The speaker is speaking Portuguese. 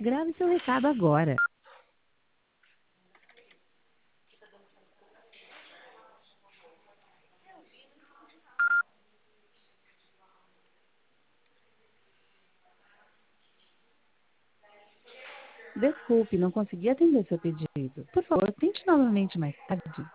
Grave seu recado agora. Desculpe, não consegui atender seu pedido. Por favor, tente novamente mais tarde.